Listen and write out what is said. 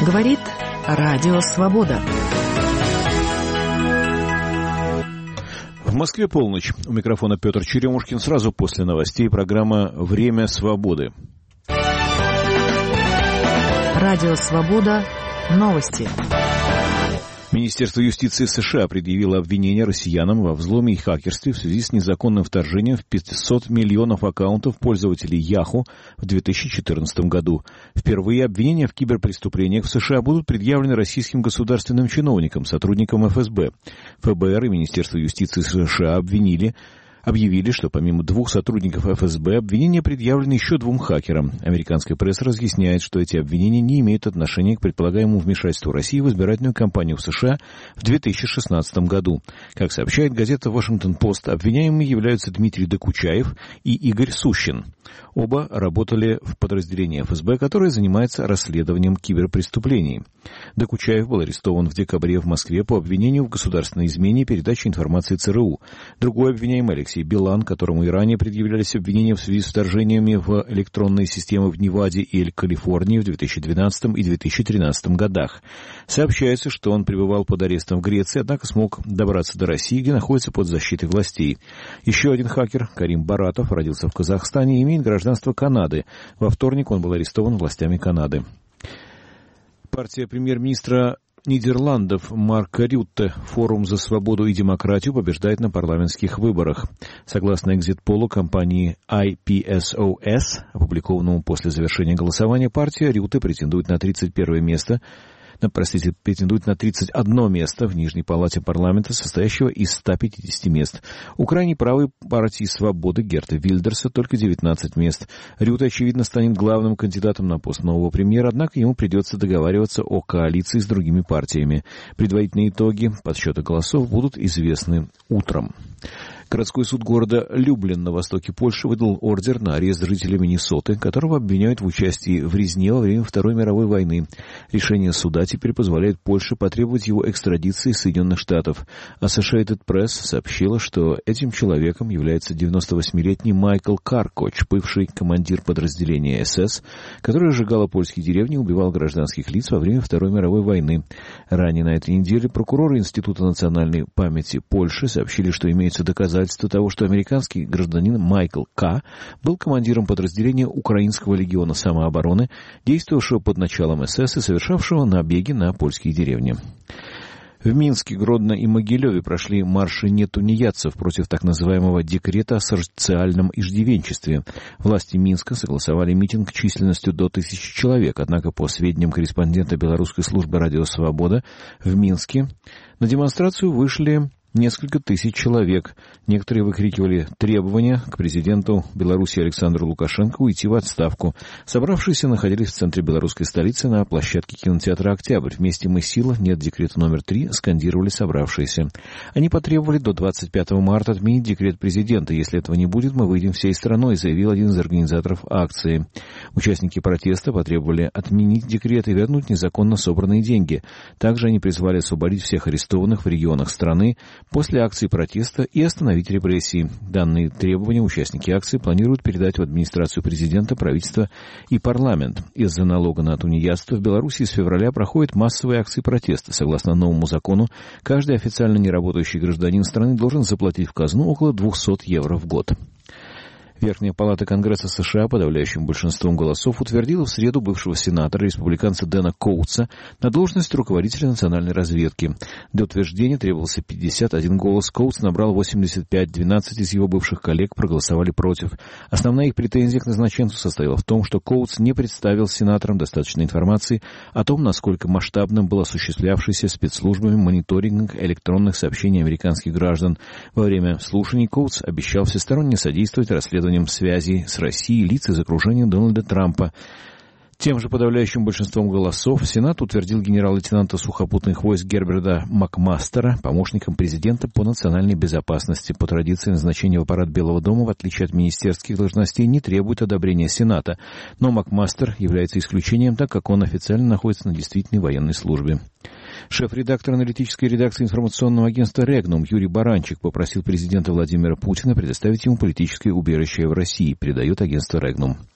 Говорит Радио Свобода. В Москве полночь. У микрофона Петр Черемушкин. Сразу после новостей программа «Время свободы». Радио Свобода. Новости. Министерство юстиции США предъявило обвинение россиянам во взломе и хакерстве в связи с незаконным вторжением в 500 миллионов аккаунтов пользователей Yahoo в 2014 году. Впервые обвинения в киберпреступлениях в США будут предъявлены российским государственным чиновникам, сотрудникам ФСБ. ФБР и Министерство юстиции США объявили, что помимо 2 сотрудников ФСБ, обвинения предъявлены еще 2 хакерам. Американская пресса разъясняет, что эти обвинения не имеют отношения к предполагаемому вмешательству России в избирательную кампанию в США в 2016 году. Как сообщает газета «Вашингтон-Пост», обвиняемыми являются Дмитрий Докучаев и Игорь Сущин. Оба работали в подразделении ФСБ, которое занимается расследованием киберпреступлений. Докучаев был арестован в декабре в Москве по обвинению в государственной измене и передаче информации ЦРУ. Другой обвиняемый Алексей Билан, которому и ранее предъявлялись обвинения в связи с вторжениями в электронные системы в Неваде и Калифорнии в 2012 и 2013 годах. Сообщается, что он пребывал под арестом в Греции, однако смог добраться до России, где находится под защитой властей. Еще один хакер, Карим Баратов, родился в Казахстане и имеет гражданство Канады. Во вторник он был арестован властями Канады. Партия премьер-министра Нидерландов Марка Рютте, Форум за свободу и демократию, побеждает на парламентских выборах. Согласно экзит-полу компании IPSOS, опубликованному после завершения голосования, партия Рютте претендует на 31 место в Нижней палате парламента, состоящего из 150 мест. У крайней правой партии «Свободы» Герта Вильдерса только 19 мест. Рютте, очевидно, станет главным кандидатом на пост нового премьера, однако ему придется договариваться о коалиции с другими партиями. Предварительные итоги подсчета голосов будут известны утром. Городской суд города Люблин на востоке Польши выдал ордер на арест жителя Миннесоты, которого обвиняют в участии в резне во время Второй мировой войны. Решение суда теперь позволяет Польше потребовать его экстрадиции из Соединенных Штатов. Associated Press сообщила, что этим человеком является 98-летний Майкл Каркоч, бывший командир подразделения СС, который сжигал польские деревни и убивал гражданских лиц во время Второй мировой войны. Ранее на этой неделе прокуроры Института национальной памяти Польши сообщили, что имеются доказательства того, что американский гражданин Майкл К. был командиром подразделения Украинского легиона самообороны, действовавшего под началом СС и совершавшего набеги на польские деревни. В Минске, Гродно и Могилеве прошли марши нетунеядцев против так называемого декрета о социальном иждивенчестве. Власти Минска согласовали митинг численностью до 1000 человек, однако, по сведениям корреспондента белорусской службы «Радио Свобода», в Минске на демонстрацию вышли несколько тысяч человек. Некоторые выкрикивали требования к президенту Беларуси Александру Лукашенко уйти в отставку. Собравшиеся находились в центре белорусской столицы на площадке кинотеатра «Октябрь». «Вместе мы сила», «Нет декрета номер 3» скандировали собравшиеся. Они потребовали до 25 марта отменить декрет президента. «Если этого не будет, мы выйдем всей страной», заявил один из организаторов акции. Участники протеста потребовали отменить декрет и вернуть незаконно собранные деньги. Также они призвали освободить всех арестованных в регионах страны после акции протеста и остановить репрессии. Данные требования участники акции планируют передать в администрацию президента, правительство и парламент. Из-за налога на тунеядство в Беларуси с февраля проходят массовые акции протеста. Согласно новому закону, каждый официально неработающий гражданин страны должен заплатить в казну около 200 евро в год. Верхняя палата Конгресса США подавляющим большинством голосов утвердила в среду бывшего сенатора, республиканца Дэна Коутса, на должность руководителя национальной разведки. Для утверждения требовался 51 голос. Коутс набрал 85, 12 из его бывших коллег проголосовали против. Основная их претензия к назначенцу состояла в том, что Коутс не представил сенаторам достаточной информации о том, насколько масштабным был осуществлявшийся спецслужбами мониторинг электронных сообщений американских граждан. Во время слушаний Коутс обещал всесторонне содействовать расследованию связей с Россией лиц из окружения Дональда Трампа. Тем же подавляющим большинством голосов Сенат утвердил генерал-лейтенанта сухопутных войск Герберта Макмастера помощником президента по национальной безопасности. По традиции назначение в аппарат Белого дома, в отличие от министерских должностей, не требует одобрения Сената. Но Макмастер является исключением, так как он официально находится на действительной военной службе. Шеф-редактор аналитической редакции информационного агентства «Регнум» Юрий Баранчик попросил президента Владимира Путина предоставить ему политическое убежище в России, передает агентство «Регнум».